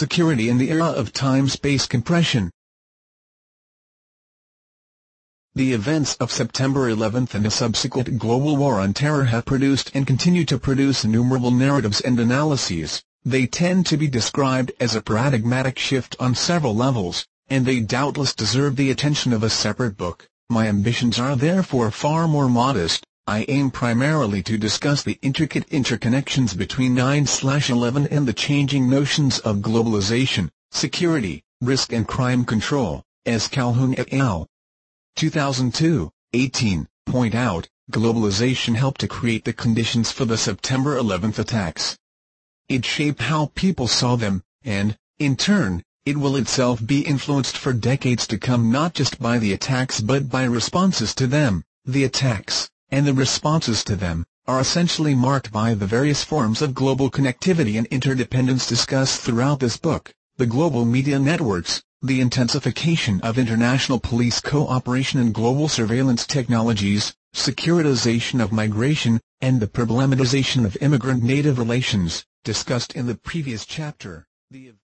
security in the era of time-space compression. The events of September 11 and the subsequent global war on terror have produced and continue to produce innumerable narratives and analyses. They tend to be described as a paradigmatic shift on several levels, and they doubtless deserve the attention of a separate book. My ambitions are therefore far more modest. I aim primarily to discuss the intricate interconnections between 9/11 and the changing notions of globalization, security, risk and crime control, as Calhoun et al. 2002, 18, point out. Globalization helped to create the conditions for the September 11 attacks. It shaped how people saw them, and, in turn, it will itself be influenced for decades to come not just by the attacks but by responses to them. The attacks, and the responses to them, are essentially marked by the various forms of global connectivity and interdependence discussed throughout this book: the global media networks, the intensification of international police cooperation and global surveillance technologies, securitization of migration, and the problematization of immigrant-native relations, discussed in the previous chapter.